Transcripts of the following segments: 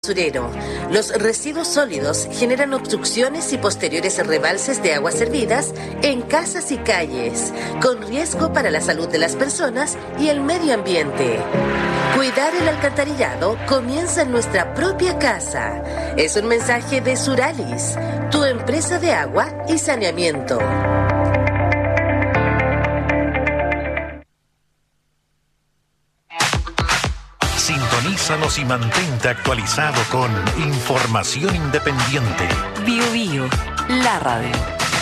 basurero. Los residuos sólidos generan obstrucciones y posteriores rebalses de aguas servidas en casas y calles, con riesgo para la salud de las personas y el medio ambiente. Cuidar el alcantarillado comienza en nuestra propia casa. Es un mensaje de Suralis, tu empresa de agua y saneamiento. Sintonízanos y mantente actualizado con información independiente. BioBio, la radio.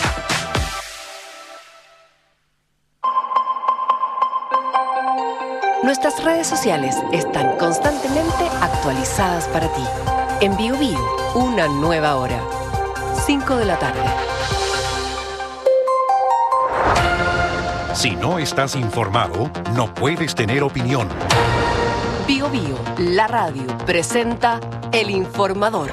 Nuestras redes sociales están constantemente actualizadas para ti. En BioBio, una nueva hora. 5 de la tarde. Si no estás informado, no puedes tener opinión. BioBio, la radio, presenta El Informador.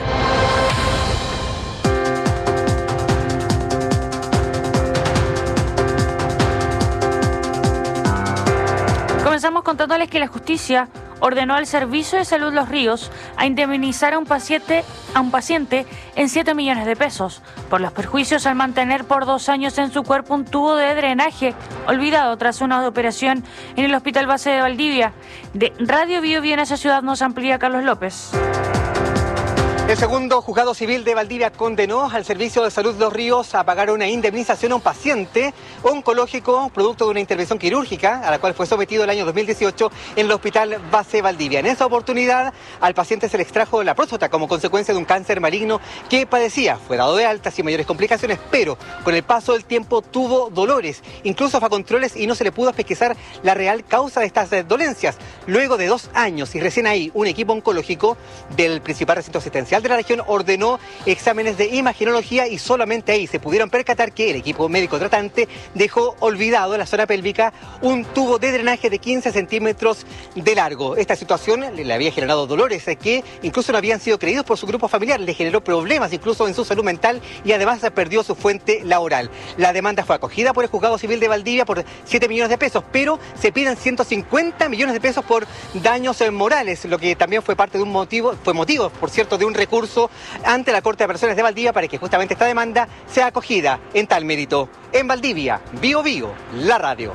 Comenzamos contándoles que la justicia ordenó al Servicio de Salud Los Ríos a indemnizar a un paciente en 7 millones de pesos por los perjuicios al mantener por 2 años en su cuerpo un tubo de drenaje olvidado tras una operación en el Hospital Base de Valdivia. De Radio BioBio en esa ciudad nos amplía Carlos López. El segundo juzgado civil de Valdivia condenó al Servicio de Salud Los Ríos a pagar una indemnización a un paciente oncológico producto de una intervención quirúrgica a la cual fue sometido el año 2018 en el Hospital Base Valdivia. En esa oportunidad al paciente se le extrajo la próstata como consecuencia de un cáncer maligno que padecía. Fue dado de alta sin mayores complicaciones, pero con el paso del tiempo tuvo dolores, incluso fue a controles y no se le pudo pesquisar la real causa de estas dolencias. Luego de 2 años y recién ahí un equipo oncológico del principal recinto asistencial de la región ordenó exámenes de imagenología y solamente ahí se pudieron percatar que el equipo médico tratante dejó olvidado en la zona pélvica un tubo de drenaje de 15 centímetros de largo. Esta situación le había generado dolores que incluso no habían sido creídos por su grupo familiar, le generó problemas incluso en su salud mental y además perdió su fuente laboral. La demanda fue acogida por el Juzgado Civil de Valdivia por 7 millones de pesos, pero se piden 150 millones de pesos por daños morales, lo que también fue parte de un motivo, por cierto, de un recurso ante la Corte de Apelaciones de Valdivia para que justamente esta demanda sea acogida en tal mérito. En Valdivia, BioBio, la radio.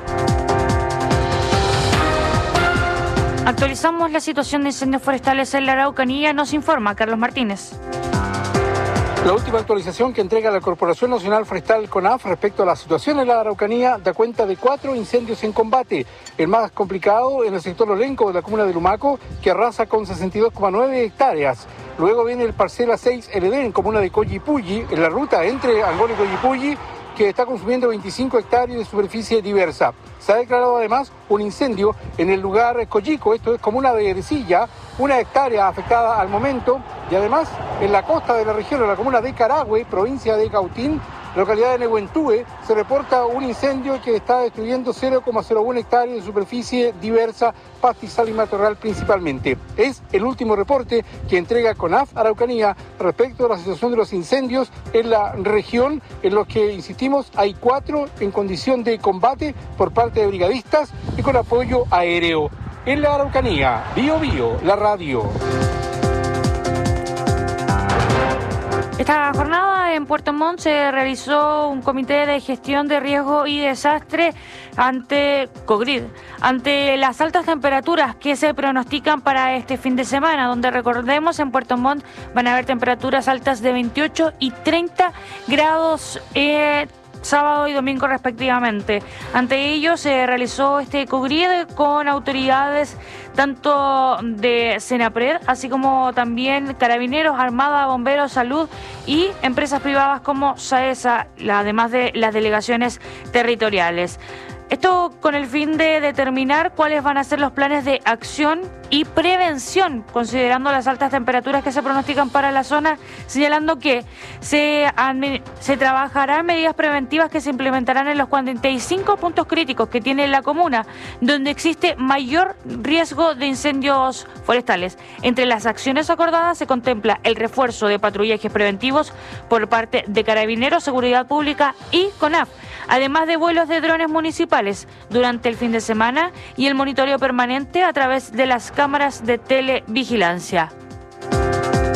Actualizamos la situación de incendios forestales en la Araucanía, nos informa Carlos Martínez. La última actualización que entrega la Corporación Nacional Forestal CONAF respecto a la situación en la Araucanía da cuenta de 4 incendios en combate. El más complicado en el sector Olenco de la comuna de Lumaco, que arrasa con 62,9 hectáreas. Luego viene el parcela 6 LD en comuna de Collipulli, en la ruta entre Angol y Collipulli, que está consumiendo 25 hectáreas de superficie diversa. Se ha declarado además un incendio en el lugar Collico, esto es comuna de Erecilla, 1 hectárea afectada al momento, y además en la costa de la región, en la comuna de Carahue, provincia de Cautín, localidad de Nehuentúe, se reporta un incendio que está destruyendo 0,01 hectáreas de superficie diversa, pastizal y matorral principalmente. Es el último reporte que entrega CONAF Araucanía respecto a la situación de los incendios en la región, en los que, insistimos, hay 4 en condición de combate por parte de brigadistas y con apoyo aéreo. En la Araucanía, BioBio, la radio. Esta jornada en Puerto Montt se realizó un comité de gestión de riesgo y desastre ante COGRID, ante las altas temperaturas que se pronostican para este fin de semana, donde recordemos en Puerto Montt van a haber temperaturas altas de 28 y 30 grados sábado y domingo respectivamente. Ante ello se realizó este COGRID con autoridades tanto de Senapred, así como también Carabineros, Armada, Bomberos, Salud y empresas privadas como SAESA, además de las delegaciones territoriales. Esto con el fin de determinar cuáles van a ser los planes de acción y prevención, considerando las altas temperaturas que se pronostican para la zona, señalando que se trabajarán medidas preventivas que se implementarán en los 45 puntos críticos que tiene la comuna, donde existe mayor riesgo de incendios forestales. Entre las acciones acordadas se contempla el refuerzo de patrullajes preventivos por parte de Carabineros, Seguridad Pública y CONAF, además de vuelos de drones municipales durante el fin de semana y el monitoreo permanente a través de las cámaras de televigilancia.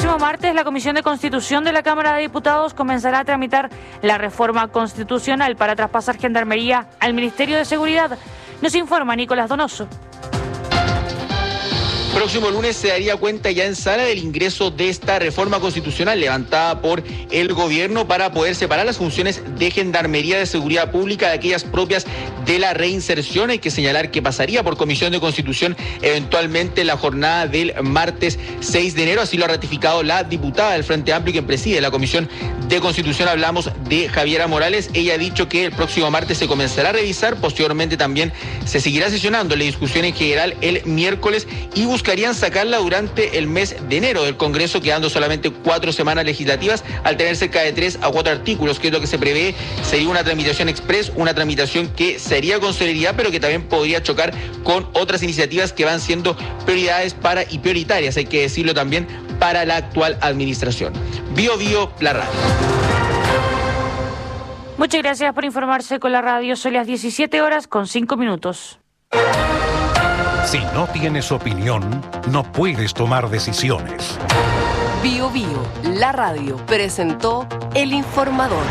próximo martes, la Comisión de Constitución de la Cámara de Diputados comenzará a tramitar la reforma constitucional para traspasar Gendarmería al Ministerio de Seguridad. Nos informa Nicolás Donoso. Próximo lunes se daría cuenta ya en sala del ingreso de esta reforma constitucional levantada por el gobierno para poder separar las funciones de Gendarmería de Seguridad Pública de aquellas propias de la reinserción. Hay que señalar que pasaría por Comisión de Constitución eventualmente la jornada del martes 6 de enero. Así lo ha ratificado la diputada del Frente Amplio, quien preside la Comisión de Constitución. Hablamos de Javiera Morales. Ella ha dicho que el próximo martes se comenzará a revisar. Posteriormente también se seguirá sesionando la discusión en general el miércoles y buscarían sacarla durante el mes de enero del Congreso, quedando solamente 4 semanas legislativas, al tener cerca de 3 a 4 artículos, que es lo que se prevé. Sería una tramitación express, una tramitación que sería con celeridad, pero que también podría chocar con otras iniciativas que van siendo prioridades y prioritarias, hay que decirlo también, para la actual administración. Bio Bio, la radio. Muchas gracias por informarse con la radio. Son las 17:05. Si no tienes opinión, no puedes tomar decisiones. Bio Bio, la radio, presentó El Informador.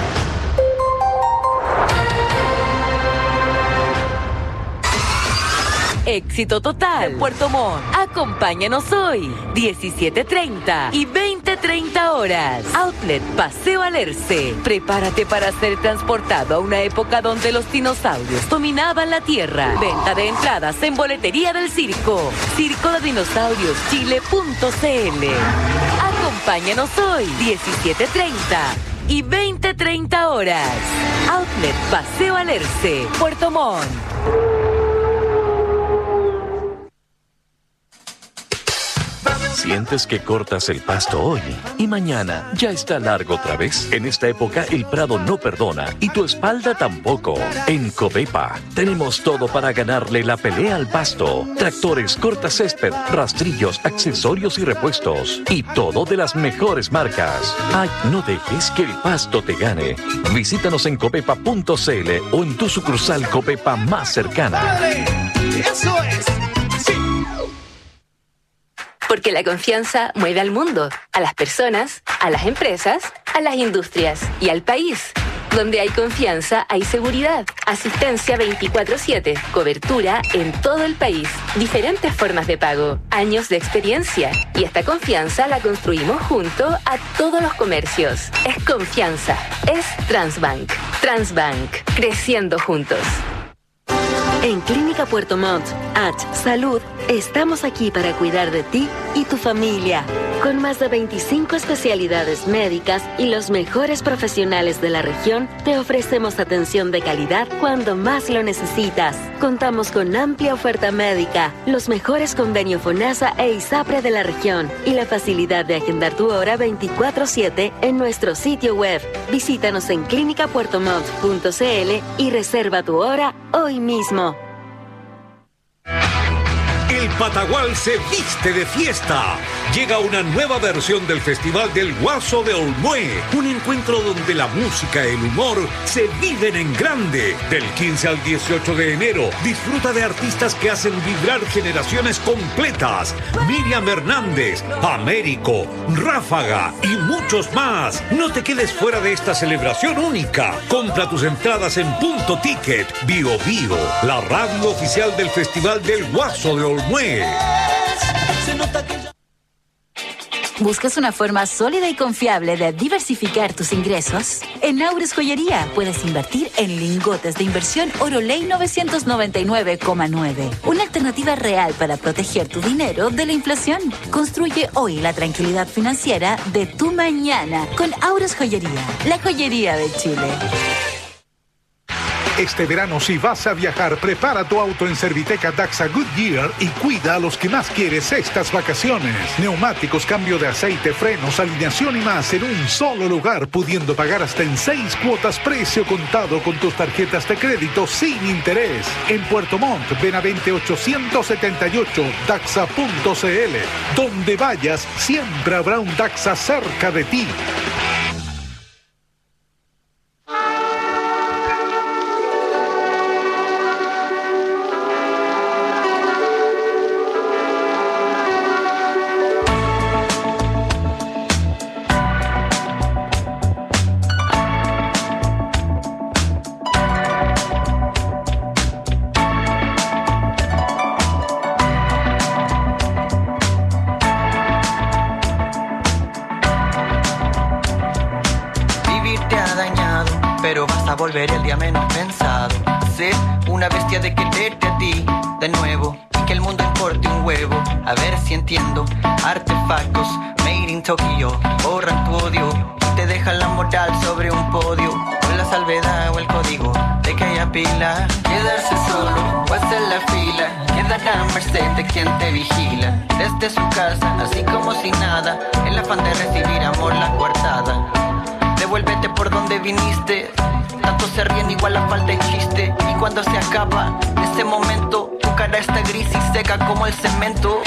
Éxito total. Puerto Montt. Acompáñanos hoy, 17:30 y 20:30 horas. Outlet Paseo Alerce. Prepárate para ser transportado a una época donde los dinosaurios dominaban la tierra. Venta de entradas en boletería del circo. circodedinosaurioschile.cl. Acompáñanos hoy, 17:30 y 20:30 horas. Outlet Paseo Alerce, Puerto Montt. ¿Sientes que cortas el pasto hoy y mañana ya está largo otra vez? En esta época el prado no perdona y tu espalda tampoco. En Covepa tenemos todo para ganarle la pelea al pasto. Tractores, cortacésped, rastrillos, accesorios y repuestos. Y todo de las mejores marcas. Ay, no dejes que el pasto te gane. Visítanos en covepa.cl o en tu sucursal Covepa más cercana. ¡Eso es! ¡Sí! Porque la confianza mueve al mundo, a las personas, a las empresas, a las industrias y al país. Donde hay confianza, hay seguridad. Asistencia 24/7, cobertura en todo el país, diferentes formas de pago, años de experiencia. Y esta confianza la construimos junto a todos los comercios. Es confianza, es Transbank. Transbank, creciendo juntos. En Clínica Puerto Montt, Salud, estamos aquí para cuidar de ti y tu familia. Con más de 25 especialidades médicas y los mejores profesionales de la región, te ofrecemos atención de calidad cuando más lo necesitas. Contamos con amplia oferta médica, los mejores convenios FONASA e ISAPRE de la región y la facilidad de agendar tu hora 24/7 en nuestro sitio web. Visítanos en clinicapuertomont.cl y reserva tu hora hoy mismo. El Patagual se viste de fiesta. Llega una nueva versión del Festival del Guaso de Olmué. Un encuentro donde la música y el humor se viven en grande. Del 15 al 18 de enero, disfruta de artistas que hacen vibrar generaciones completas. Miriam Hernández, Américo, Ráfaga y muchos más. No te quedes fuera de esta celebración única. Compra tus entradas en Punto Ticket. Bio Bio, la radio oficial del Festival del Guaso de Olmué. ¿Buscas una forma sólida y confiable de diversificar tus ingresos? En Aures Joyería puedes invertir en lingotes de inversión Oroley 999,9. Una alternativa real para proteger tu dinero de la inflación. Construye hoy la tranquilidad financiera de tu mañana con Aures Joyería, la joyería de Chile. Este verano, si vas a viajar, prepara tu auto en Serviteca Daxa Goodyear y cuida a los que más quieres estas vacaciones. Neumáticos, cambio de aceite, frenos, alineación y más en un solo lugar, pudiendo pagar hasta en 6 cuotas precio contado con tus tarjetas de crédito sin interés. En Puerto Montt, Benavente 878, Daxa.cl. Donde vayas, siempre habrá un Daxa cerca de ti. volver el día menos pensado. Ser una bestia de quererte a ti de nuevo y que el mundo importe un huevo. A ver si entiendo. Artefactos made in Tokio borran tu odio y te dejan la moral sobre un podio. Con la salvedad o el código de que haya pila. Quedarse solo o hacer la fila. Quedar a merced de quien te vigila. Desde su casa, así como si nada. El afán de recibir amor, la coartada. Devuélvete por donde viniste. Tanto se ríen, igual la falta de chiste. Y cuando se acaba ese momento, tu cara está gris y seca como el cemento.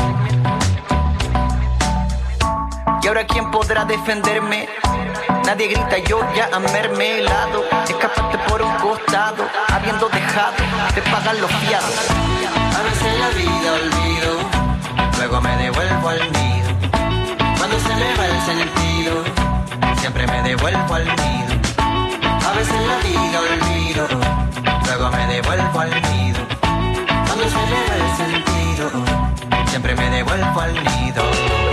Y ahora ¿quién podrá defenderme? Nadie grita, yo ya a mermelado. Escapaste por un costado, habiendo dejado de pagar los fiados. A veces la vida olvido, luego me devuelvo al nido. Cuando se me va el sentido, siempre me devuelvo al nido. A veces la vida olvido, luego me devuelvo al nido. Cuando se me va el sentido, siempre me devuelvo al nido.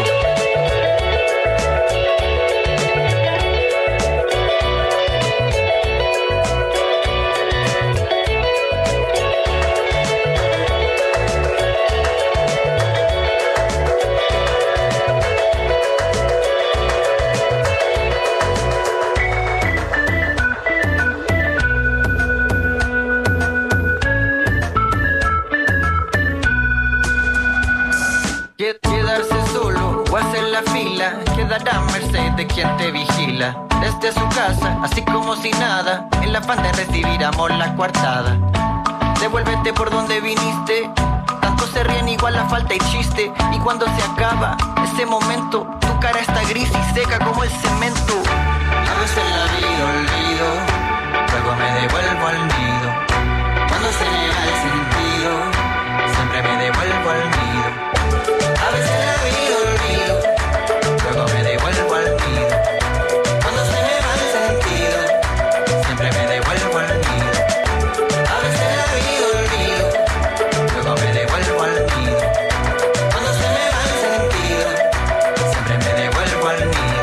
Quedar a merced de quien te vigila. Desde su casa, así como si nada. El afán de recibir amor, la coartada. Devuélvete por donde viniste. Tanto se ríen, igual la falta y chiste. Y cuando se acaba ese momento, tu cara está gris y seca como el cemento. A veces la vida olvido, luego me devuelvo al nido. Cuando se me va el sentido, siempre me devuelvo al nido. A veces la vida olvido, luego me devuelvo al nido. Cuando se me va el sentido, siempre me devuelvo al nido. A veces la vida olvido, luego me devuelvo al nido. Cuando se me va el sentido, siempre me devuelvo al nido.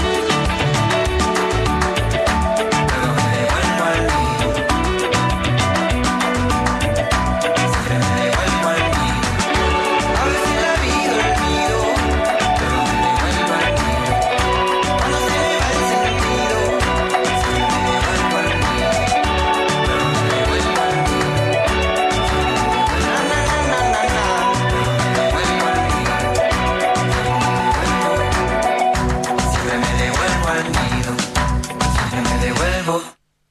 Luego me devuelvo al nido. Siempre me devuelvo al nido. A veces la vida olvido, luego me devuelvo al nido. Cuando se me va el sentido, siempre me devuelvo al nido. Luego me devuelvo al nido. Na na na na na. Me devuelvo al nido. Siempre me devuelvo al nido. Siempre me devuelvo.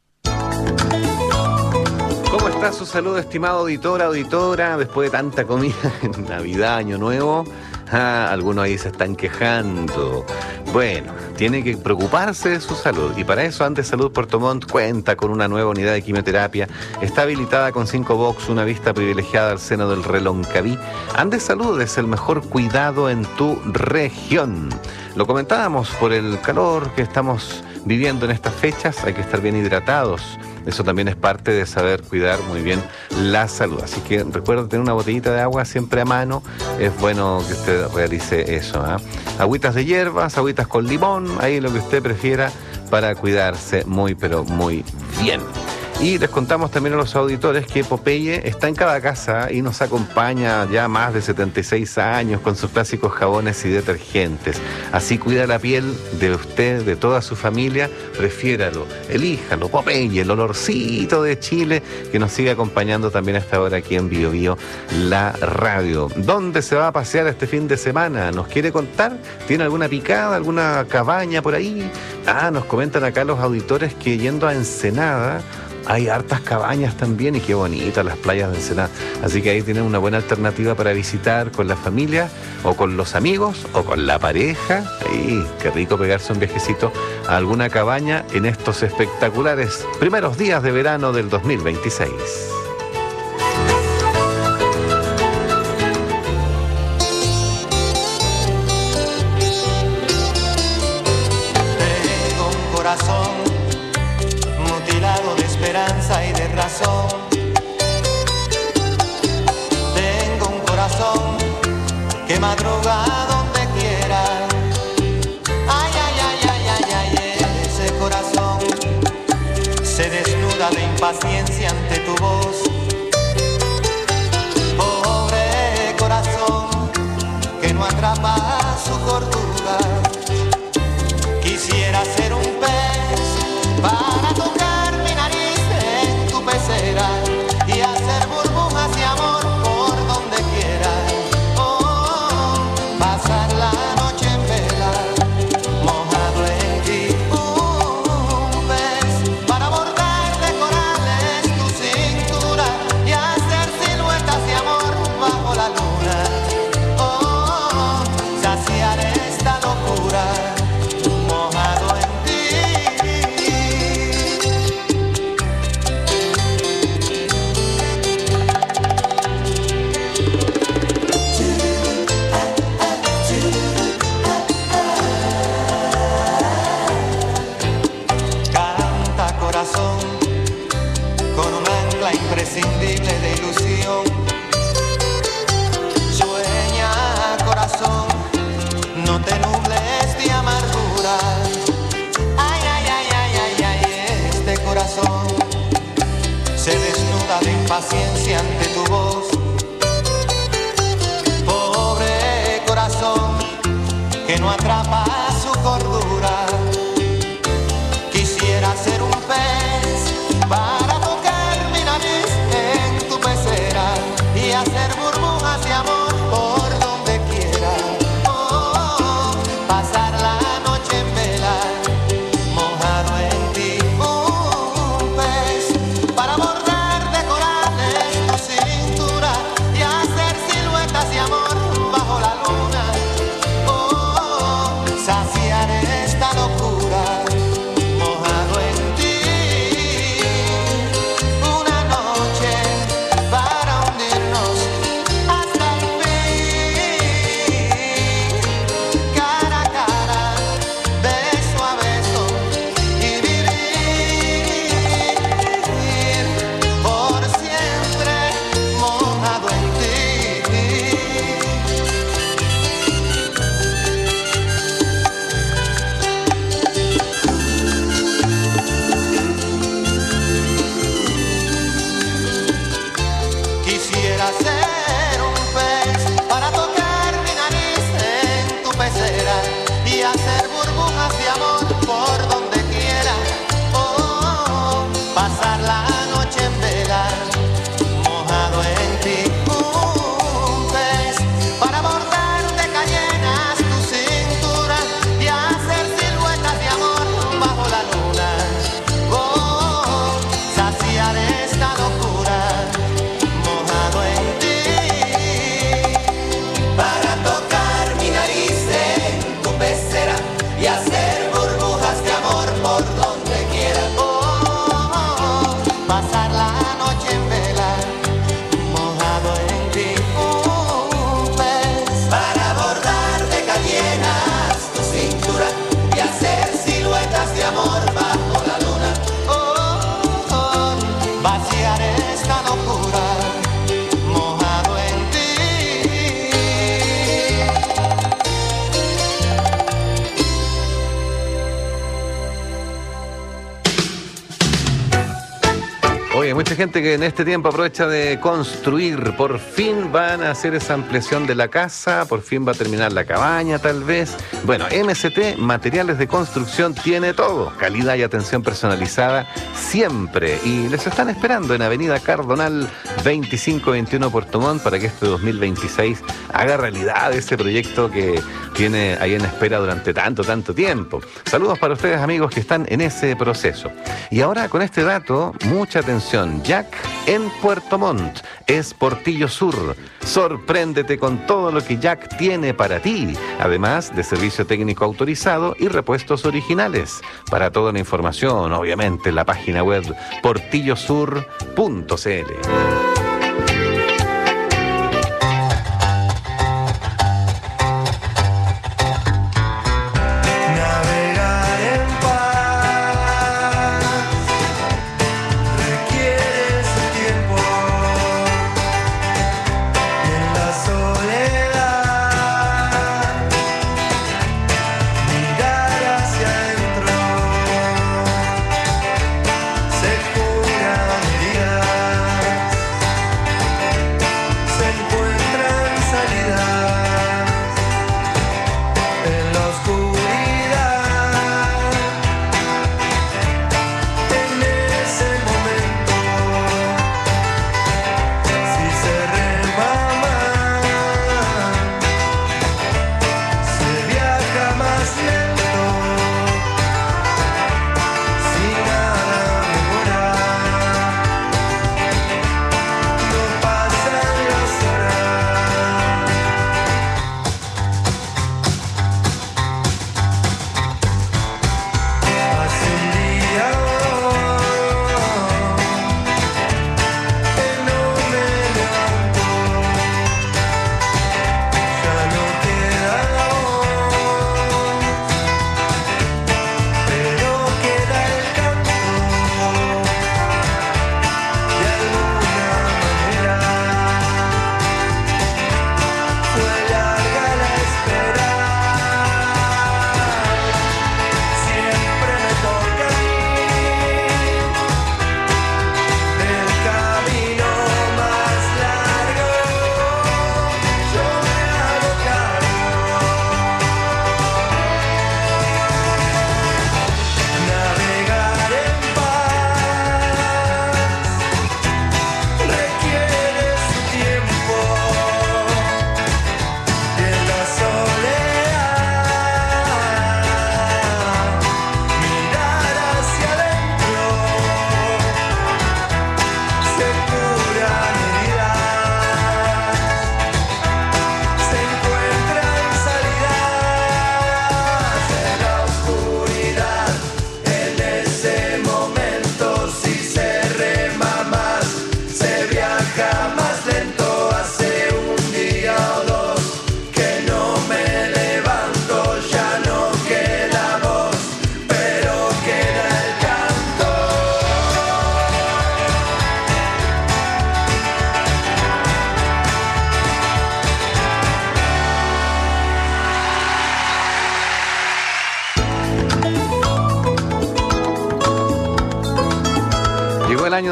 ¿Cómo está su salud, estimado auditora? Después de tanta comida en Navidad, Año Nuevo, algunos ahí se están quejando. Bueno, tiene que preocuparse de su salud y para eso Andes Salud Puerto Montt cuenta con una nueva unidad de quimioterapia. Está habilitada con 5 box, una vista privilegiada al seno del Reloncaví. Andes Salud es el mejor cuidado en tu región. Lo comentábamos por el calor que estamos viviendo en estas fechas, hay que estar bien hidratados. Eso también es parte de saber cuidar muy bien la salud. Así que recuerda tener una botellita de agua siempre a mano. Es bueno que usted realice eso, ¿eh? Agüitas de hierbas, agüitas con limón, ahí lo que usted prefiera para cuidarse muy, pero muy bien. Y les contamos también a los auditores que Popeye está en cada casa y nos acompaña ya más de 76 años con sus clásicos jabones y detergentes. Así cuida la piel de usted, de toda su familia. Prefiéralo, elíjalo, Popeye, el olorcito de Chile que nos sigue acompañando también a esta hora aquí en Bio Bio, la radio. ¿Dónde se va a pasear este fin de semana? ¿Nos quiere contar? ¿Tiene alguna picada, alguna cabaña por ahí? Nos comentan acá los auditores que yendo a Ensenada hay hartas cabañas también y qué bonitas las playas de Ensenada. Así que ahí tienen una buena alternativa para visitar con la familia o con los amigos o con la pareja. Y qué rico pegarse un viajecito a alguna cabaña en estos espectaculares primeros días de verano del 2026. Tengo un corazón mutilado de esperanza y de razón. Tengo un corazón que madruga donde quiera. Ay, ay, ay, ay, ay, ay, ese corazón se desnuda paciencia ante tu voz. Pobre corazón que no atrapa su cordura. Quisiera ser un pez para tocar mi nariz en tu pecera y hacer burbujas de amor por donde quiera. Oh, pasar la noche en vela, mojado en ti. Un pez para bordar de corales tu cintura y hacer siluetas de amor bajo la luna. Oh, saciar esta locura. Con un ancla imprescindible de ilusión. Sueña, corazón, no te nubles de amargura. Ay, ay, ay, ay, ay, ay, este corazón se desnuda de impaciencia ante tu voz. Pobre corazón que no atrapa su cordura. Quisiera ser un pez para tocar mi nariz en tu pecera y hacer burbujas de amor por donde quiera. Oh, pasar la noche en vela, mojado en ti. Un pez para bordar de corales tu cintura y hacer siluetas de amor bajo la luna. Oh, saciar esta locura. Ser un pez para tocar mi nariz en tu pecera y hacer burbujas de amor por donde quiera. Oh, pasar la noche en vela, mojado en ti. Un pez para bordar de cayenas tu cintura y hacer siluetas de amor bajo la luna. Oh, saciar esta locura. Para tocar mi nariz en tu pecera y hacer burbujas de amor por donde quiera. Oh, oh, oh, pasar la noche en vela, mojado en ti. Un pez para bordar de cayenas tu cintura y hacer siluetas de amor bajo la luna. Oh, oh, vaciar esta locura. Oye, mucha gente que en este tiempo aprovecha de construir. Por fin van a hacer esa ampliación de la casa, por fin va a terminar la cabaña tal vez. Bueno, MST Materiales de Construcción tiene todo. Calidad y atención personalizada siempre. Y les están esperando en Avenida Cardonal 2521 Puerto Montt para que este 2026 haga realidad ese proyecto que tiene ahí en espera durante tanto tiempo. Saludos para ustedes, amigos, que están en ese proceso. Y ahora con este dato, mucha atención. Jack en Puerto Montt es Portillo Sur. Sorpréndete con todo lo que Jack tiene para ti, además de servicio técnico autorizado y repuestos originales. Para toda la información, obviamente, en la página web portillosur.cl. Se cura herida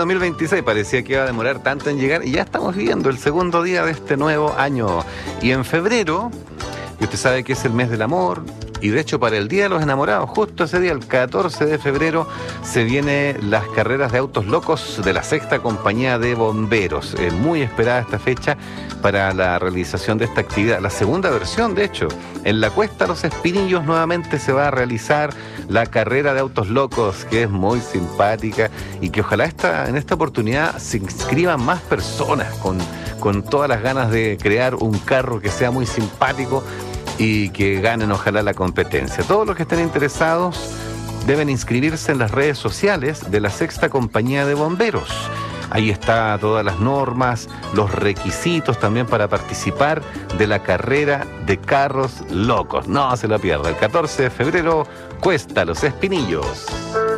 2026. Parecía que iba a demorar tanto en llegar y ya estamos viviendo el segundo día de este nuevo año. Y en febrero, y usted sabe que es el mes del amor, y de hecho para el Día de los Enamorados, justo ese día, el 14 de febrero, se vienen las carreras de autos locos de la Sexta Compañía de Bomberos. Muy esperada esta fecha para la realización de esta actividad. La segunda versión, de hecho, en la Cuesta Los Espinillos nuevamente se va a realizar la carrera de autos locos, que es muy simpática y que ojalá en esta oportunidad se inscriban más personas con todas las ganas de crear un carro que sea muy simpático y que ganen ojalá la competencia. Todos los que estén interesados deben inscribirse en las redes sociales de la Sexta Compañía de Bomberos. Ahí está todas las normas, los requisitos también para participar de la carrera de carros locos. No se lo pierda, el 14 de febrero, Cuesta Los Espinillos.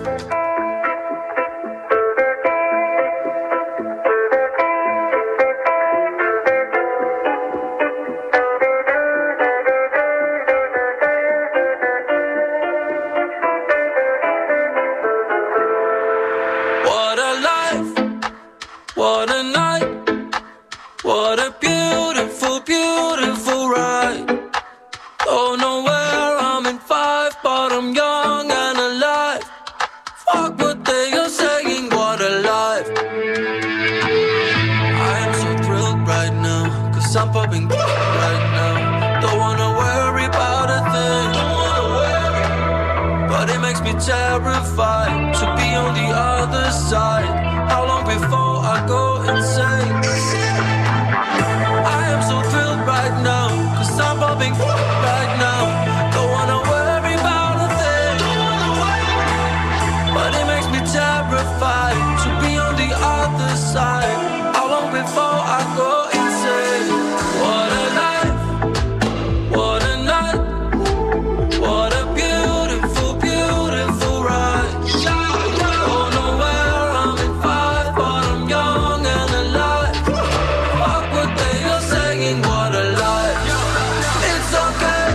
Terrified to be on the other side. How long before I go insane? I am so thrilled right now, 'cause I'm popping right now. Don't wanna worry about a thing, but it makes me terrified to be on the other side. How long before I go insane? What a life, what a night, what a beautiful, beautiful ride. Don't know where I'm in 5, but I'm young and alive. Fuck what they are saying, what a life. It's okay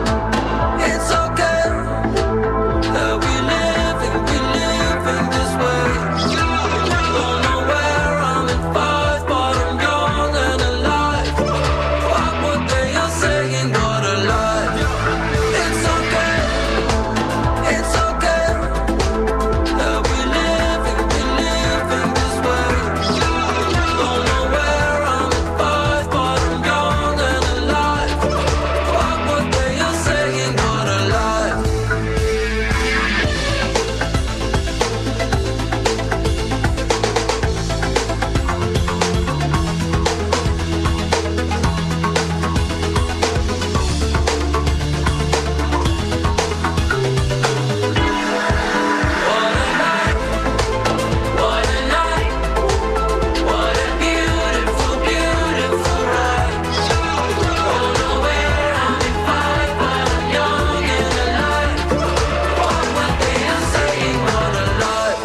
that we live in this way. Don't know where I'm in 5, but I'm young and alive. Fuck what they are saying, what a life. It's okay that we live in this way. Don't know where I'm in 5, but I'm young and alive. Fuck what they are saying, what a life. What a night, what a beautiful, beautiful ride. Don't know where I'm in 5, but I'm young and alive. Fuck what they are saying, what a life.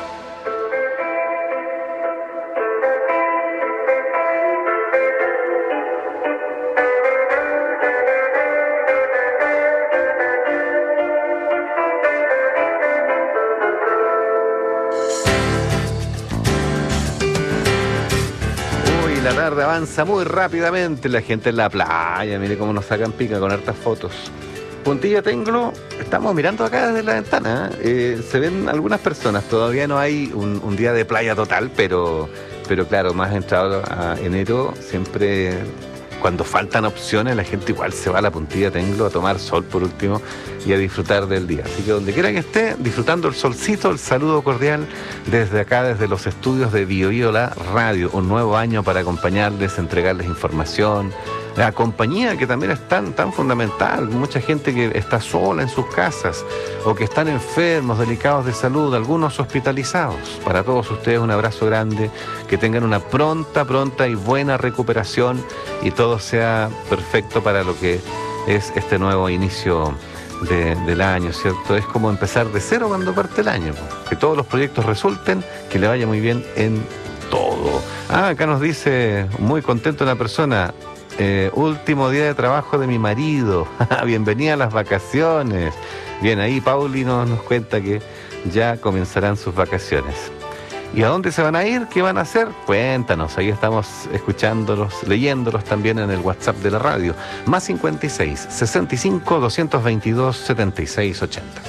Uy, la tarde avanza muy rápidamente, la gente en la playa, mire cómo nos sacan pica con hartas fotos. Puntilla Tenglo, estamos mirando acá desde la ventana, se ven algunas personas, todavía no hay un día de playa total, pero claro, más entrado a enero, siempre cuando faltan opciones, la gente igual se va a la Puntilla Tenglo a tomar sol por último y a disfrutar del día. Así que donde quiera que esté, disfrutando el solcito, el saludo cordial desde acá, desde los estudios de Bio Bio La Radio. Un nuevo año para acompañarles, entregarles información, la compañía que también es tan fundamental. Mucha gente que está sola en sus casas o que están enfermos, delicados de salud, algunos hospitalizados. Para todos ustedes un abrazo grande, que tengan una pronta y buena recuperación y todo sea perfecto para lo que es este nuevo inicio del año, ¿cierto? Es como empezar de cero cuando parte el año, que todos los proyectos resulten, que le vaya muy bien en todo. Acá nos dice, muy contento una persona, último día de trabajo de mi marido, bienvenida a las vacaciones. Bien, ahí Pauli nos cuenta que ya comenzarán sus vacaciones. ¿Y a dónde se van a ir? ¿Qué van a hacer? Cuéntanos, ahí estamos escuchándolos, leyéndolos también en el WhatsApp de la radio. Más 56 65 222 76 80.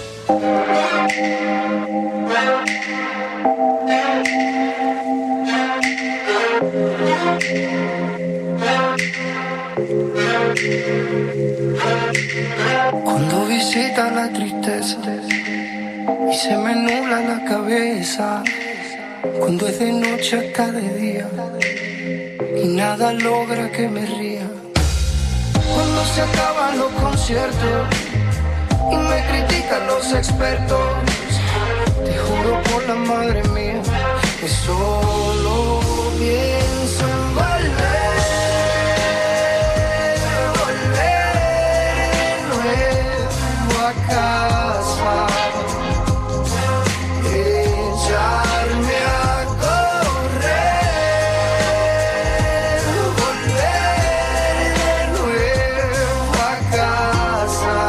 Cuando visita la tristeza y se me nubla la cabeza, cuando es de noche hasta de día y nada logra que me ría, cuando se acaban los conciertos y me critican los expertos, te juro por la madre mía que solo pienso en volver. Casa, echarme a correr, volver de nuevo a casa,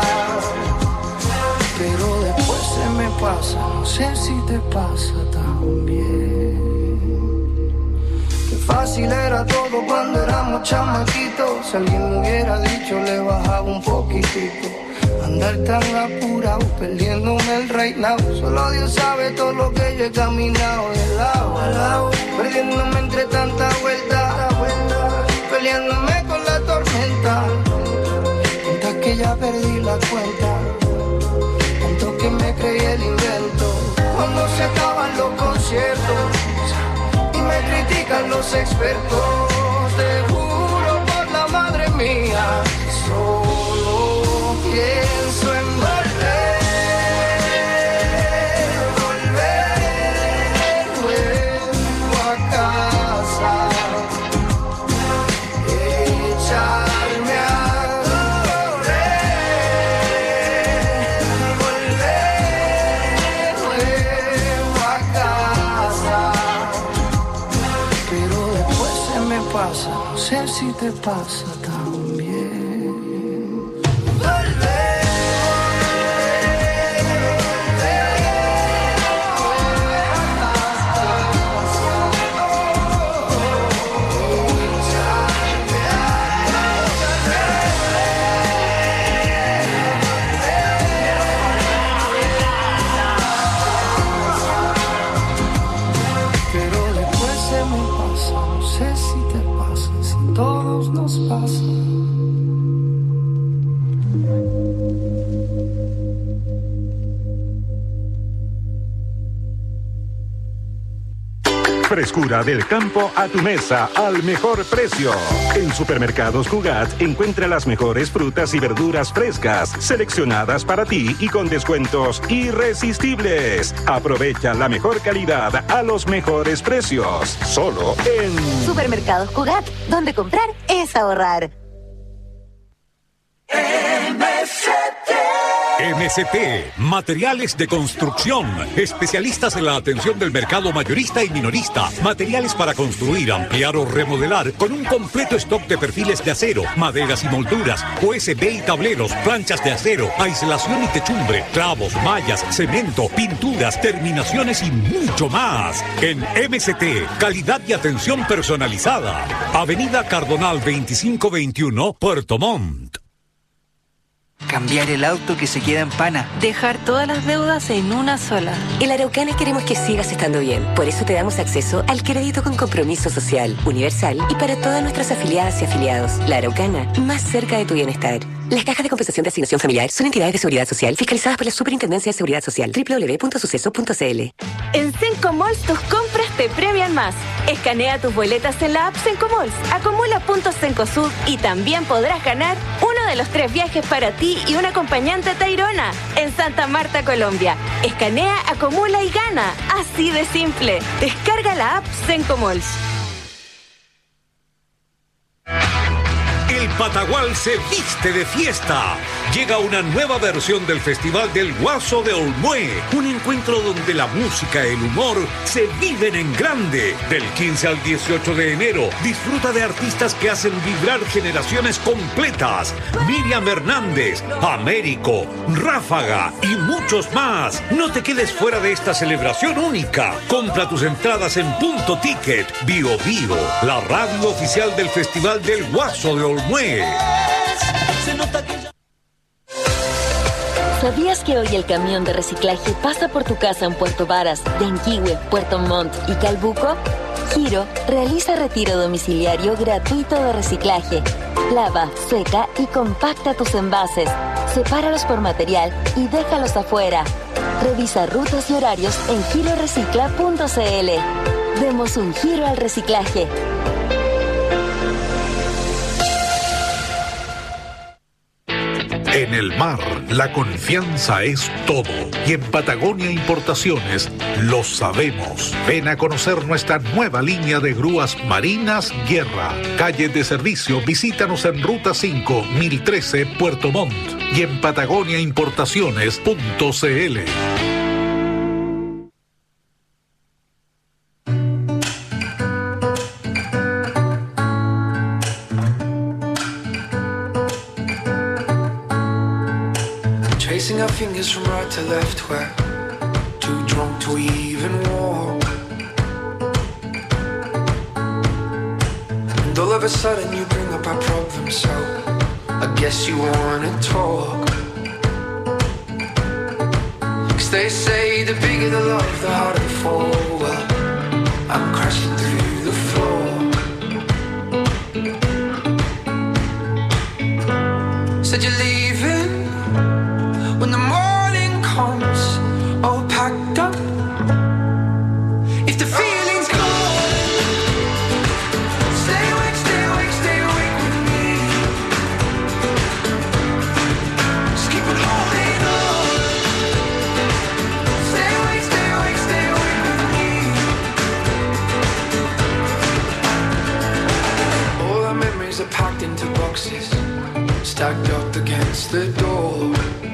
pero después se me pasa, no sé si te pasa también. Qué fácil era todo cuando éramos chamaquitos, si alguien me hubiera dicho le bajaba un poquitito. Andar tan apurado, perdiéndome el reinado. Solo Dios sabe todo lo que yo he caminado de lado a lado, perdiéndome entre tanta vuelta, peleándome con la tormenta. Tantas que ya perdí la cuenta, tanto que me creí el invento. Cuando se acaban los conciertos y me critican los expertos, te juro por la madre mía, solo pienso en volver nuevo a casa, echarme a correr, volver nuevo a casa, pero después se me pasa, no sé si te pasa también. Todos nos pasa. Frescura del campo a tu mesa al mejor precio. En Supermercados Cugat encuentra las mejores frutas y verduras frescas, seleccionadas para ti y con descuentos irresistibles. Aprovecha la mejor calidad a los mejores precios. Solo en Supermercados Cugat, donde comprar es ahorrar. MCT, materiales de construcción, especialistas en la atención del mercado mayorista y minorista, materiales para construir, ampliar o remodelar, con un completo stock de perfiles de acero, maderas y molduras, USB y tableros, planchas de acero, aislación y techumbre, clavos, mallas, cemento, pinturas, terminaciones y mucho más. En MCT, calidad y atención personalizada. Avenida Cardonal 2521, Puerto Montt. Cambiar el auto que se queda en pana. Dejar todas las deudas en una sola. En Araucana queremos que sigas estando bien. Por eso te damos acceso al crédito con compromiso social, universal y para todas nuestras afiliadas y afiliados. La Araucana, más cerca de tu bienestar. Las cajas de compensación de asignación familiar son entidades de seguridad social fiscalizadas por la Superintendencia de Seguridad Social. www.suceso.cl. En Sencomalls tus compras te premian más. Escanea tus boletas en la app Sencomalls, acumula puntos Cencosud y también podrás ganar uno de los 3 viajes para ti y un acompañante a Tayrona en Santa Marta, Colombia. Escanea, acumula y gana. Así de simple. Descarga la app Sencomalls. El Patagual se viste de fiesta. Llega una nueva versión del Festival del Guaso de Olmué. Un encuentro donde la música y el humor se viven en grande. Del 15 al 18 de enero, disfruta de artistas que hacen vibrar generaciones completas. Miriam Hernández, Américo, Ráfaga y muchos más. No te quedes fuera de esta celebración única. Compra tus entradas en Punto Ticket. Bio Bio, la radio oficial del Festival del Guaso de Olmué. ¿Sabías que hoy el camión de reciclaje pasa por tu casa en Puerto Varas, Yanquihue, Puerto Montt y Calbuco? Giro realiza retiro domiciliario gratuito de reciclaje. Lava, seca y compacta tus envases. Sepáralos por material y déjalos afuera. Revisa rutas y horarios en girorecicla.cl. Demos un giro al reciclaje. En el mar, la confianza es todo. Y en Patagonia Importaciones lo sabemos. Ven a conocer nuestra nueva línea de grúas marinas Guerra. Calle de servicio, visítanos en Ruta 5, 1013, Puerto Montt. Y en patagoniaimportaciones.cl. Tracing our fingers from right to left, we're too drunk to even walk. And all of a sudden you bring up our problems, so I guess you wanna talk. 'Cause they say the bigger the love, the harder the fall. Well, I'm crashing through the floor. Said you're leaving when the morning comes, all packed up. If the feeling's gone, stay awake, stay awake, stay awake with me. Just keep on holding on. Stay awake, stay awake, stay awake with me. All our memories are packed into boxes, stacked up against the door.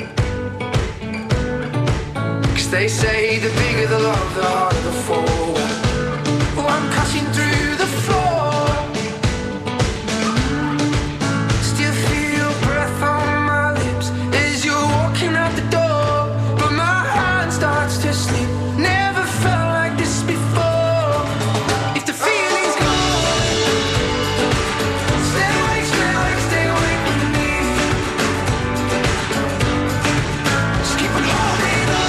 They say the bigger the love, the harder the fall. Oh, I'm crashing through the floor. Still feel your breath on my lips as you're walking out the door. But my hand starts to slip. Never felt like this before. If the feeling's gone, stay awake, stay awake, stay awake with me. Just keep on holding on.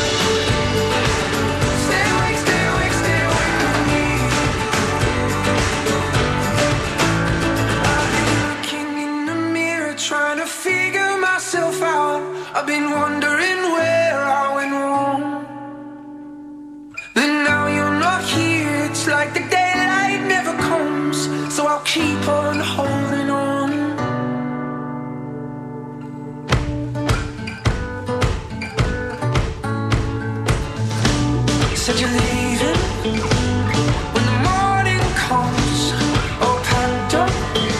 Trying to figure myself out. I've been wondering where I went wrong. Then now you're not here. It's like the daylight never comes. So I'll keep on holding on. You said you're leaving when the morning comes, all packed up.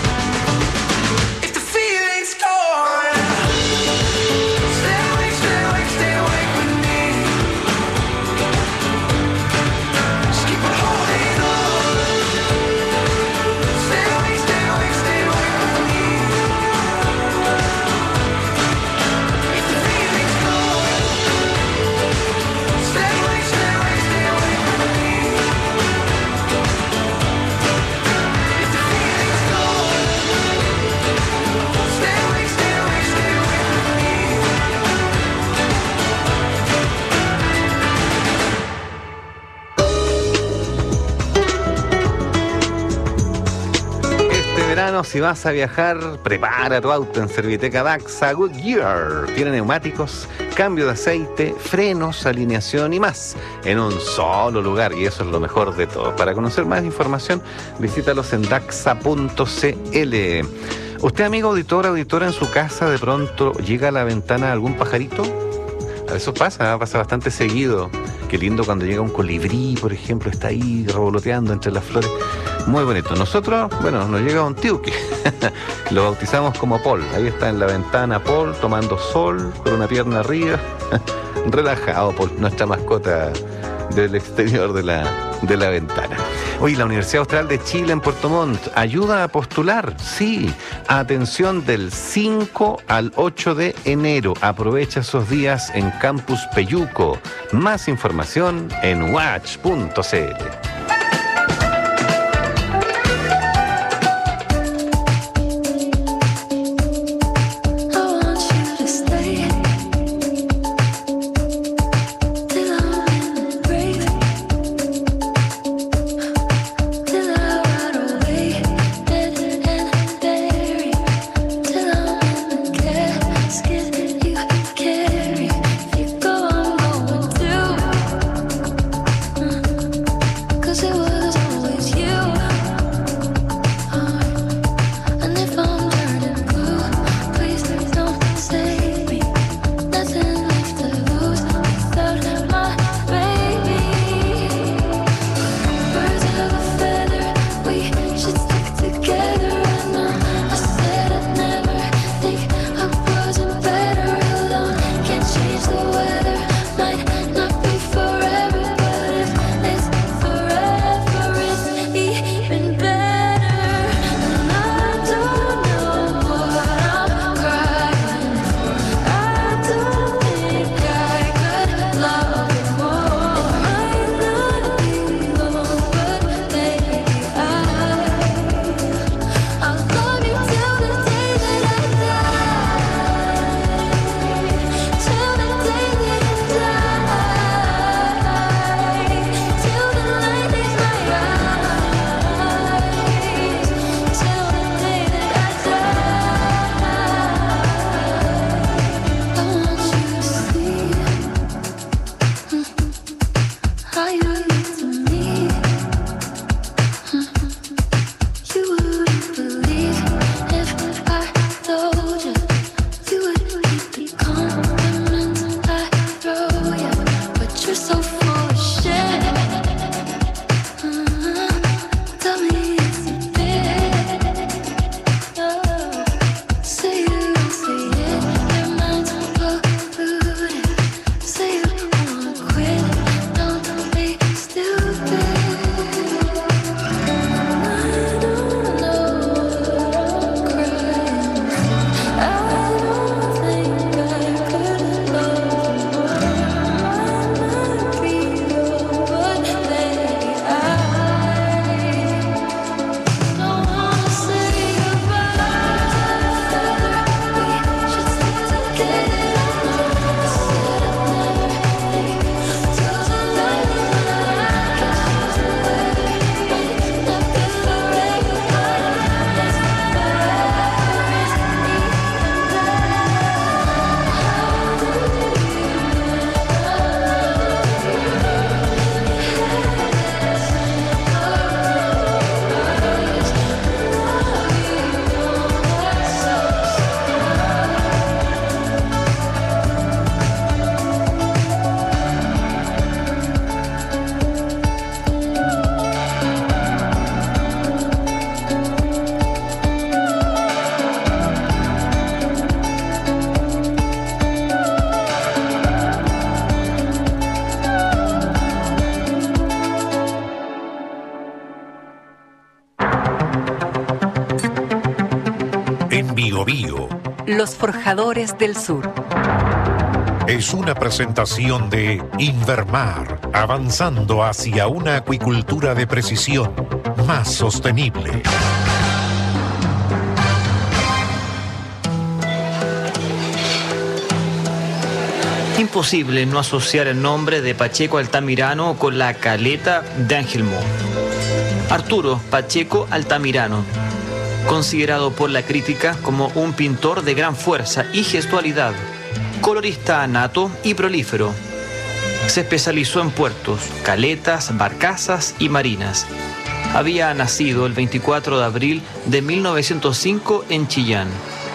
Si vas a viajar, prepara tu auto en Serviteca Daxa Goodyear. Tiene neumáticos, cambio de aceite, frenos, alineación y más en un solo lugar, y eso es lo mejor de todo. Para conocer más información, visítalos en daxa.cl. Usted, amigo auditor, auditora, en su casa de pronto llega a la ventana algún pajarito. Eso pasa bastante seguido. Qué lindo cuando llega un colibrí, por ejemplo, está ahí revoloteando entre las flores. Muy bonito. Nosotros, bueno, nos llega un tío que lo bautizamos como Paul. Ahí está en la ventana Paul, tomando sol, con una pierna arriba. Relajado, Paul, nuestra mascota del exterior de la ventana. Hoy la Universidad Austral de Chile en Puerto Montt ayuda a postular, sí. Atención del 5 al 8 de enero. Aprovecha esos días en Campus Peyuco. Más información en watch.cl. Bio Bio. Los Forjadores del Sur. Es una presentación de Invermar, avanzando hacia una acuicultura de precisión más sostenible. Imposible no asociar el nombre de Pacheco Altamirano con la caleta de Angelmó. Arturo Pacheco Altamirano, considerado por la crítica como un pintor de gran fuerza y gestualidad, colorista nato y prolífero. Se especializó en puertos, caletas, barcazas y marinas. Había nacido el 24 de abril de 1905 en Chillán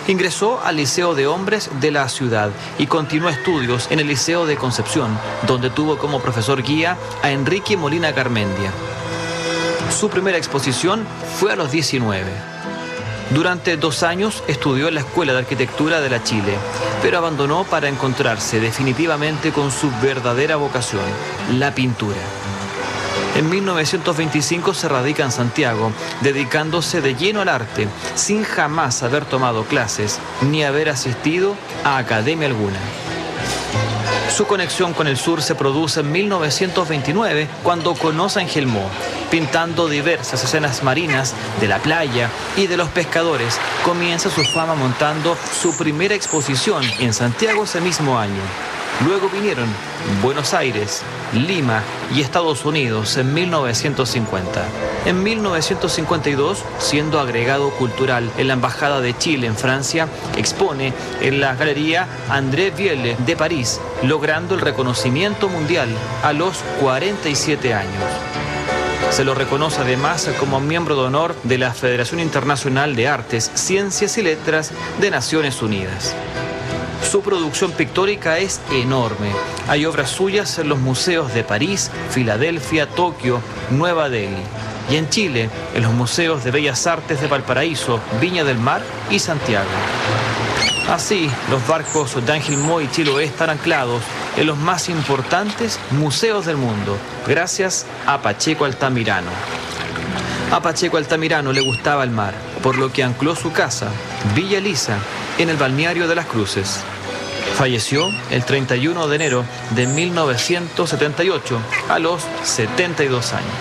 Ingresó al Liceo de Hombres de la ciudad y continuó estudios en el Liceo de Concepción, donde tuvo como profesor guía a Enrique Molina Garmendia. Su primera exposición fue a los 19. Durante 2 años estudió en la Escuela de Arquitectura de la Chile, pero abandonó para encontrarse definitivamente con su verdadera vocación, la pintura. En 1925 se radica en Santiago, dedicándose de lleno al arte, sin jamás haber tomado clases ni haber asistido a academia alguna. Su conexión con el sur se produce en 1929, cuando conoce a Angelmó, pintando diversas escenas marinas de la playa y de los pescadores. Comienza su fama montando su primera exposición en Santiago ese mismo año. Luego vinieron Buenos Aires, Lima y Estados Unidos en 1950. En 1952, siendo agregado cultural en la Embajada de Chile en Francia, expone en la Galería André Vielle de París, logrando el reconocimiento mundial a los 47 años. Se lo reconoce además como miembro de honor de la Federación Internacional de Artes, Ciencias y Letras de Naciones Unidas. Su producción pictórica es enorme. Hay obras suyas en los museos de París, Filadelfia, Tokio, Nueva Delhi. Y en Chile, en los museos de Bellas Artes de Valparaíso, Viña del Mar y Santiago. Así, los barcos de Angelmó y Chiloé están anclados en los más importantes museos del mundo, gracias a Pacheco Altamirano. A Pacheco Altamirano le gustaba el mar, por lo que ancló su casa, Villa Elisa, en el balneario de Las Cruces. Falleció el 31 de enero de 1978, a los 72 años.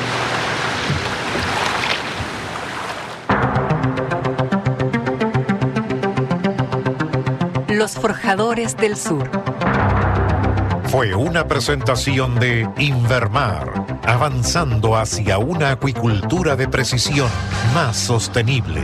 Los Forjadores del Sur. Fue una presentación de Invermar, avanzando hacia una acuicultura de precisión más sostenible.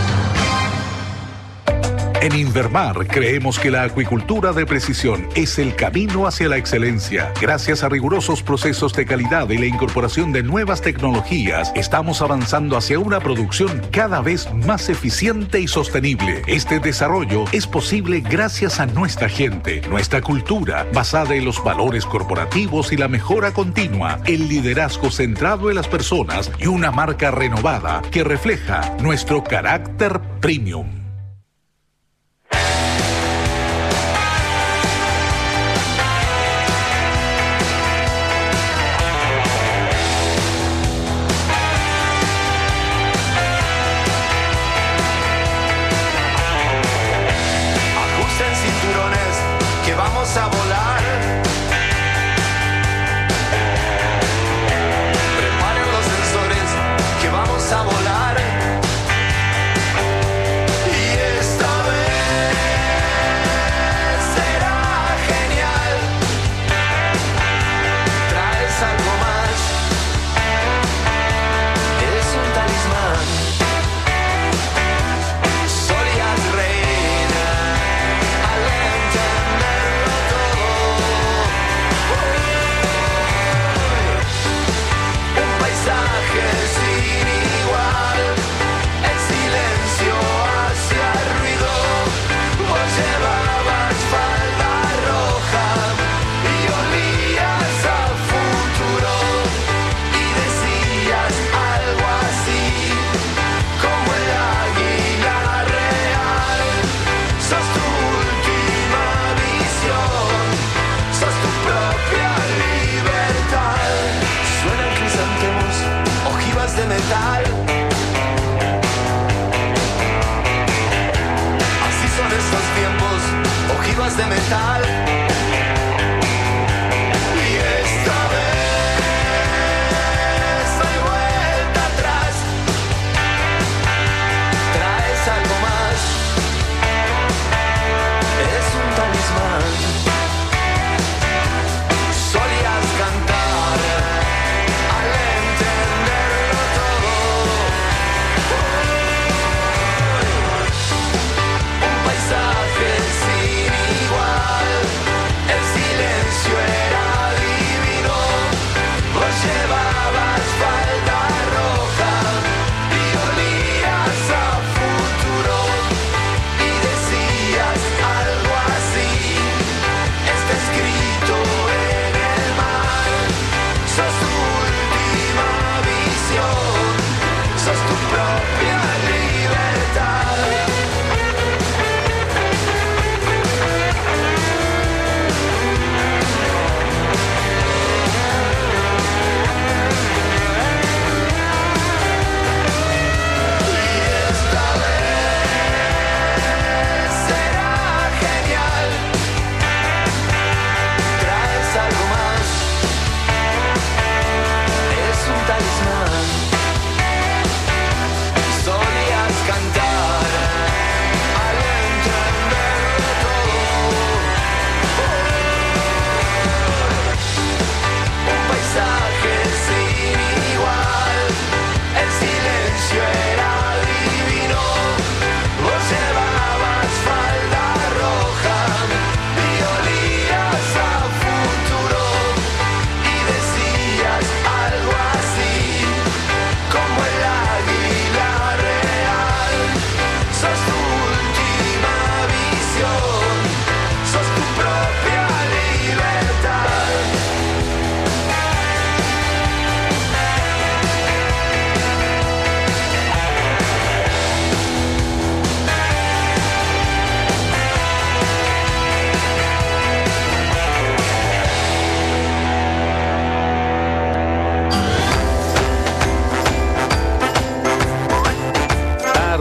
En Invermar creemos que la acuicultura de precisión es el camino hacia la excelencia. Gracias a rigurosos procesos de calidad y la incorporación de nuevas tecnologías, estamos avanzando hacia una producción cada vez más eficiente y sostenible. Este desarrollo es posible gracias a nuestra gente, nuestra cultura, basada en los valores corporativos y la mejora continua, el liderazgo centrado en las personas y una marca renovada que refleja nuestro carácter premium. A volar. Preparen los sensores que vamos a volar. Y esta vez será genial. Traes algo más. Es un talismán. Solías reina al entenderlo. Un paisaje sin igual, el silencio hacia el ruido. Vos llevabas falda roja y olías a futuro y decías algo así como el águila real. Sos tu última visión, sos tu propia libertad. Suenan crisantemos, ojivas de metal. Así son estos tiempos, ojivas de metal. Y esta vez no hay vuelta atrás. Traes algo más. Es un talismán. Solías cantar al entenderlo todo. Un paisaje sin igual,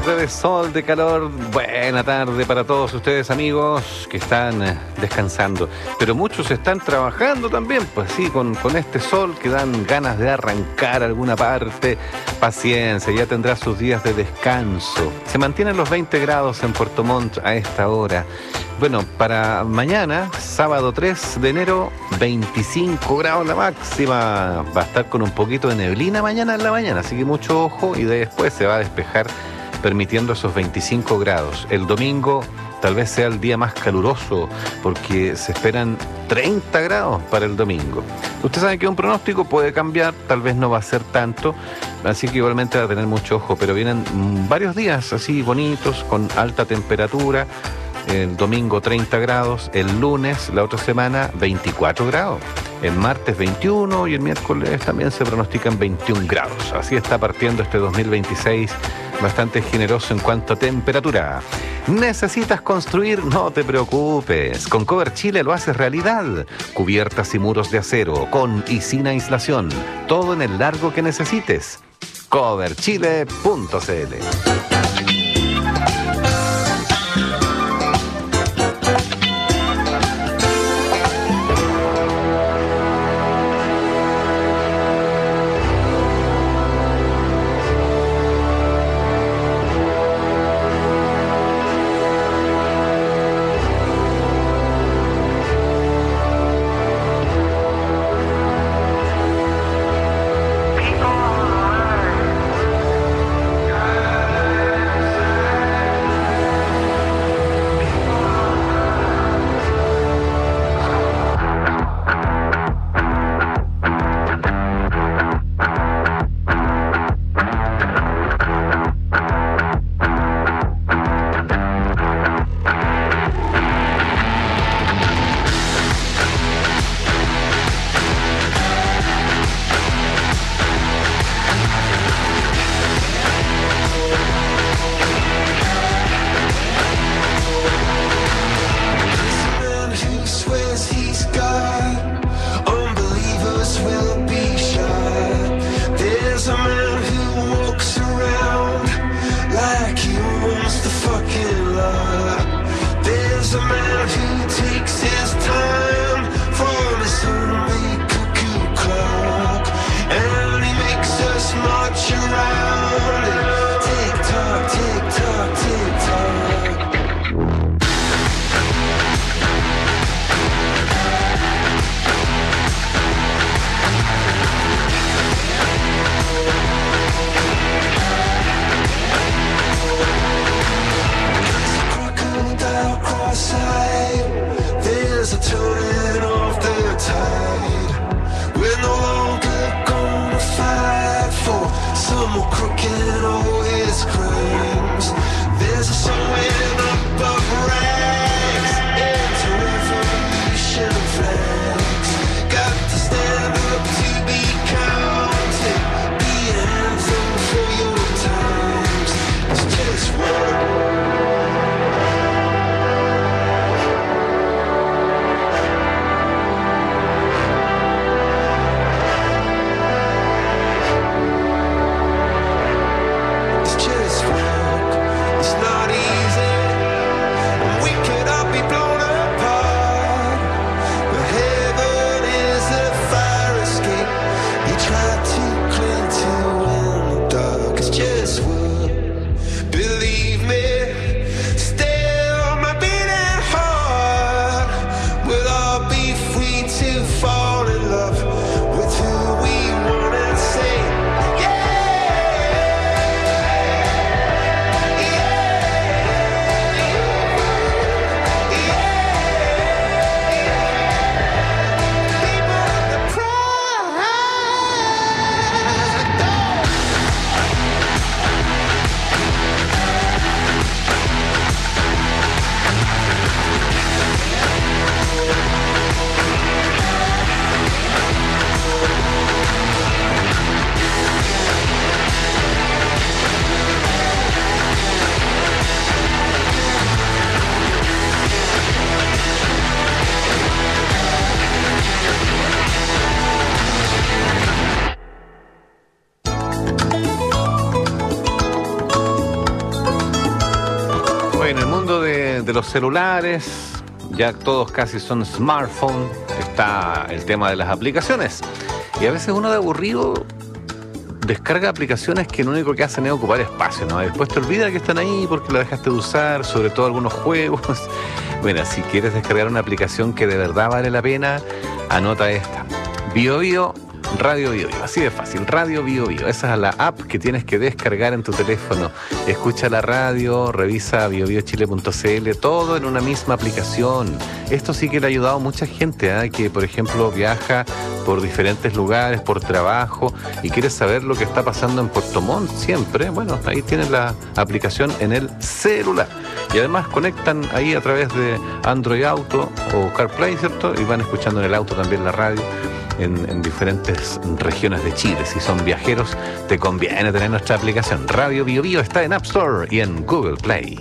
tarde de sol, de calor. Buena tarde para todos ustedes, amigos, que están descansando. Pero muchos están trabajando también, pues sí, con este sol que dan ganas de arrancar a alguna parte. Paciencia, ya tendrá sus días de descanso. Se mantienen los 20 grados en Puerto Montt a esta hora. Bueno, para mañana, sábado 3 de enero, 25 grados la máxima. Va a estar con un poquito de neblina mañana en la mañana, así que mucho ojo y después se va a despejar permitiendo esos 25 grados. El domingo tal vez sea el día más caluroso porque se esperan 30 grados para el domingo. Usted sabe que un pronóstico puede cambiar, tal vez no va a ser tanto, así que igualmente va a tener mucho ojo, pero vienen varios días así bonitos, con alta temperatura. El domingo 30 grados, el lunes, la otra semana, 24 grados. El martes 21 y el miércoles también se pronostican 21 grados. Así está partiendo este 2026, bastante generoso en cuanto a temperatura. ¿Necesitas construir? No te preocupes. Con Cover Chile lo haces realidad. Cubiertas y muros de acero, con y sin aislación. Todo en el largo que necesites. Coverchile.cl. We can Bueno, el mundo de los celulares, ya todos casi son smartphone, está el tema de las aplicaciones. Y a veces uno de aburrido descarga aplicaciones que lo único que hacen es ocupar espacio, ¿no? Después te olvidas que están ahí porque la dejaste de usar, sobre todo algunos juegos. Bueno, si quieres descargar una aplicación que de verdad vale la pena, anota esta. BioBio Radio BioBio, así de fácil, Radio BioBio. Esa es la app que tienes que descargar en tu teléfono. Escucha la radio, revisa biobiochile.cl, todo en una misma aplicación. Esto sí que le ha ayudado a mucha gente, que por ejemplo viaja por diferentes lugares, por trabajo, y quiere saber lo que está pasando en Puerto Montt siempre. Bueno, ahí tienes la aplicación en el celular. Y además conectan ahí a través de Android Auto o CarPlay, ¿cierto? Y van escuchando en el auto también la radio. En diferentes regiones de Chile. Si son viajeros, te conviene tener nuestra aplicación. Radio BioBio está en App Store y en Google Play.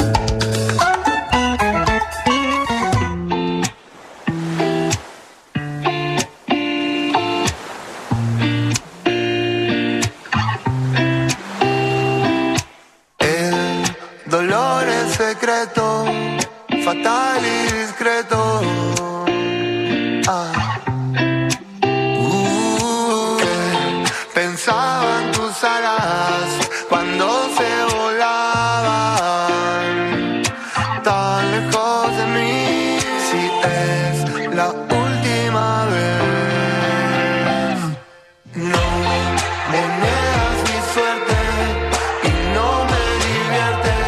El dolor es secreto, fatal y discreto. Pensaba en tus alas cuando se volaban tan lejos de mí. Si es la última vez, no monedas mi suerte y no me divierte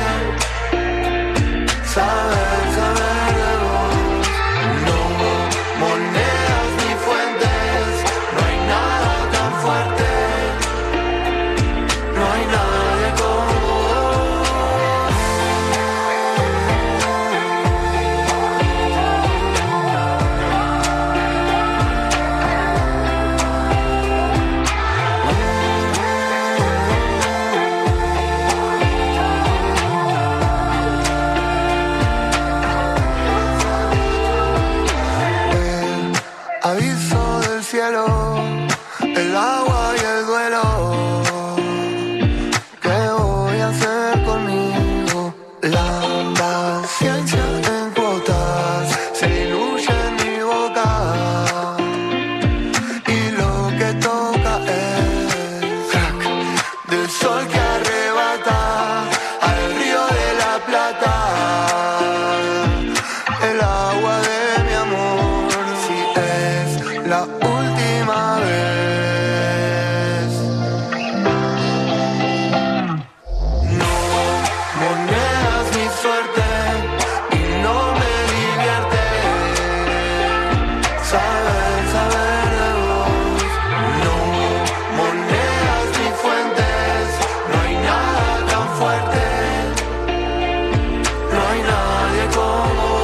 saber de vos. No monedas ni fuentes, no hay nada tan fuerte. Aviso del cielo, el agua y el duelo. ¿Qué voy a hacer conmigo? La paciencia en cuotas se diluye en mi boca. Y lo que toca es crack del sol que arrebata al río de la Plata. El agua de mi amor, si es la última vez. No monedas mi suerte y no me divierte saber de vos. No monedas ni fuentes, no hay nada tan fuerte, no hay nadie como vos.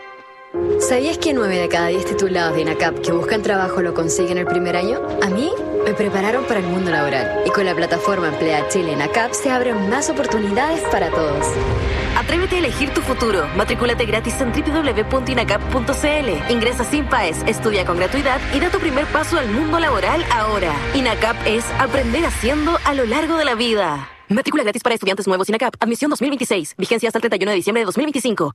¿Sabías que 9 de cada 10 titulados de INACAP que buscan trabajo lo consiguen el primer año? A mí Me prepararon para el mundo laboral y con la plataforma Emplea Chile en ACAP se abren más oportunidades para todos. Atrévete a elegir tu futuro. Matricúlate gratis en www.inacap.cl. Ingresa sin PAES, estudia con gratuidad y da tu primer paso al mundo laboral ahora. INACAP es aprender haciendo a lo largo de la vida. Matrícula gratis para estudiantes nuevos INACAP. Admisión 2026. Vigencia hasta el 31 de diciembre de 2025.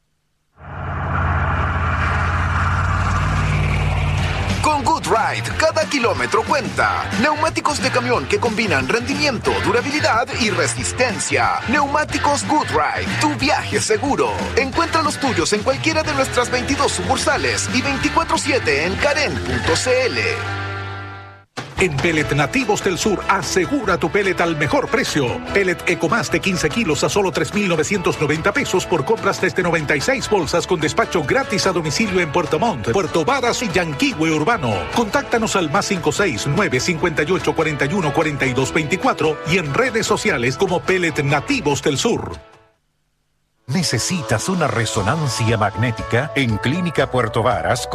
Con GoodRide, cada kilómetro cuenta. Neumáticos de camión que combinan rendimiento, durabilidad y resistencia. Neumáticos GoodRide, tu viaje seguro. Encuentra los tuyos en cualquiera de nuestras 22 sucursales y 24/7 en Karen.cl. En Pellet Nativos del Sur, asegura tu pellet al mejor precio. Pellet Ecomás de 15 kilos a solo 3,990 pesos por compras desde 96 bolsas con despacho gratis a domicilio en Puerto Montt, Puerto Varas y Yanquihue Urbano. Contáctanos al +56 958 41 42 24 y en redes sociales como Pellet Nativos del Sur. ¿Necesitas una resonancia magnética? En Clínica Puerto Varas